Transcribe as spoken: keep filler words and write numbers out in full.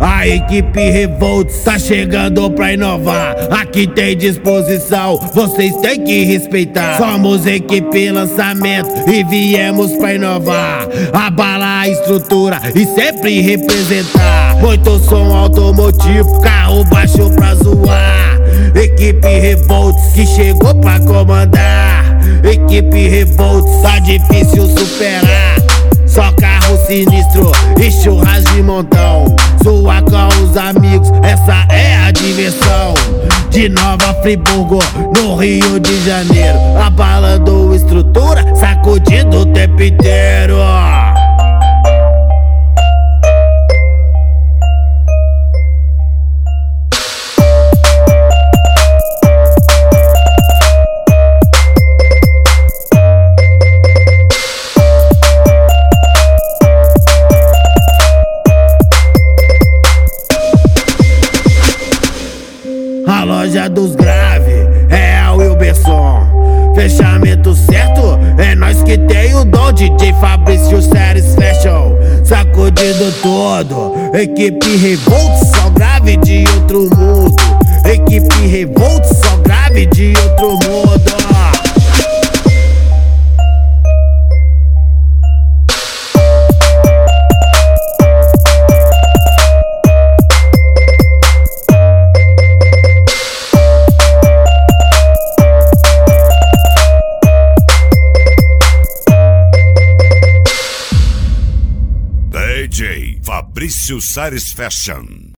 A equipe Revolt tá chegando pra inovar. Aqui tem disposição, vocês têm que respeitar. Somos equipe lançamento e viemos pra inovar. Abalar a estrutura e sempre representar. Muito som automotivo, carro baixo pra zoar. Equipe Revolt que chegou pra comandar. Equipe Revolt tá difícil superar. Só carro sinistro e churras de montão. Zoar com os amigos, essa é a diversão. De Nova Friburgo, no Rio de Janeiro, abalando estrutura, sacudindo o tempo inteiro. A loja dos graves é a Wilberson. Fechamento certo, é nós que tem o dom. D J Fabrício Séries Fashion, sacudindo todo. Equipe Revolt, só grave de outro mundo. Equipe Revolt, só grave de outro mundo. D J Fabrício Séries Fashion.